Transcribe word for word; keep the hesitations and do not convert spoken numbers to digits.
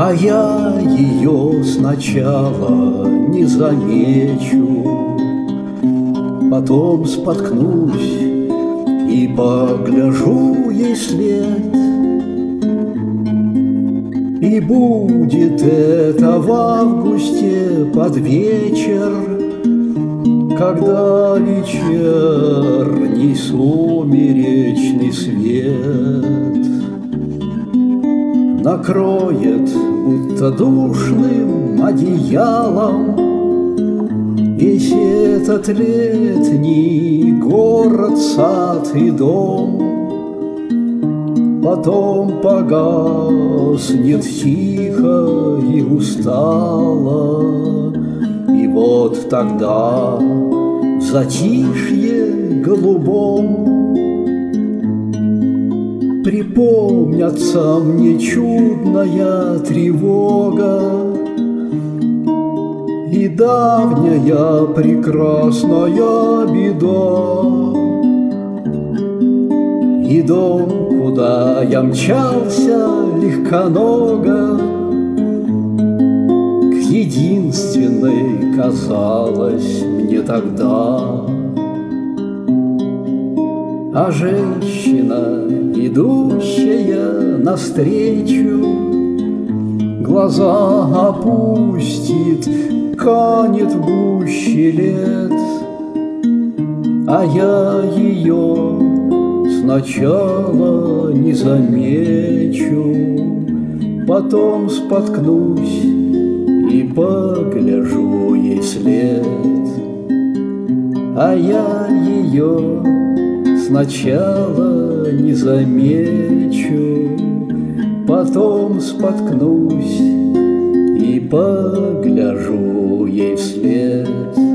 А я ее сначала не замечу, потом споткнусь и погляжу ей след. И будет это в августе под вечер, когда вечерний сумеречный свет накроет будто душным одеялом весь этот летний город, сад и дом. Потом погаснет тихо и устало, и вот тогда в затишье голубом припомнятся мне чудная тревога и давняя прекрасная беда. И дом, куда я мчался легконого, к единственной казалось мне тогда. А женщина, идущая навстречу, глаза опустит, канет в гуще лет, а я ее сначала не замечу, потом споткнусь и погляжу ей след. А я ее сначала не замечу, потом споткнусь и погляжу ей вслед.